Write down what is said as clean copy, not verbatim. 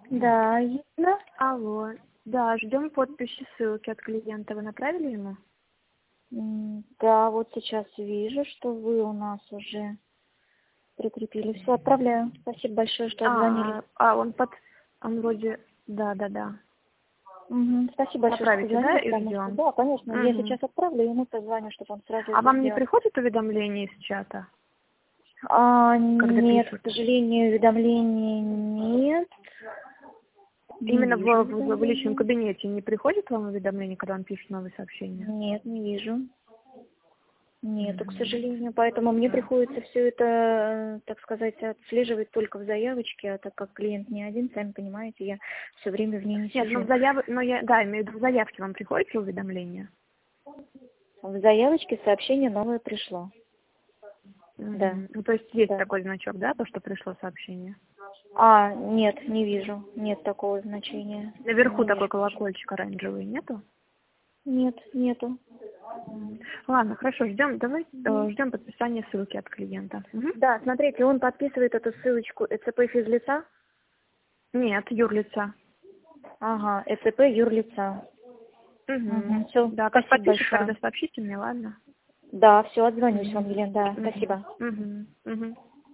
Да, Инна. Алло. Да, ждем подписи ссылки от клиента. Вы направили ему? Да, вот сейчас вижу, что вы у нас уже прикрепили. Все, отправляю. Спасибо большое, что обзвонили. Он вроде... Да. Спасибо большое, что Направите, да, позвонили, и потому что... ждем. Да, конечно, я сейчас отправлю, ему позвоню, чтобы он сразу А это вам не сделал. приходит уведомление из чата, когда Нет, пишут? к сожалению, уведомлений нет. Не Именно вижу в личном уведомлений. кабинете не приходит вам уведомление, когда он пишет новые сообщения? Нет, не вижу. Нету, к сожалению. Поэтому мне приходится все это, так сказать, отслеживать только в заявочке, а так как клиент не один, сами понимаете, я все время в ней не Нет, сижу. я имею в виду, в заявке вам приходит ли уведомление? В заявочке сообщение новое пришло. Да. Ну, то есть есть Да. такой значок, да, то, что пришло сообщение? Нет, не вижу. Нет такого значения. Наверху Не такой вижу. колокольчик оранжевый, нету? Нет, нету. Ладно, хорошо, ждем подписания ссылки от клиента. Да, смотрите, он подписывает эту ссылочку ЭЦП физлица. Нет, юрлица. Ага, ЭЦП юрлица. Все, Да, как спасибо подпишешь, большое. тогда сообщите мне, ладно? Да, все, отзвонюсь вам, Елена, да, спасибо. Угу.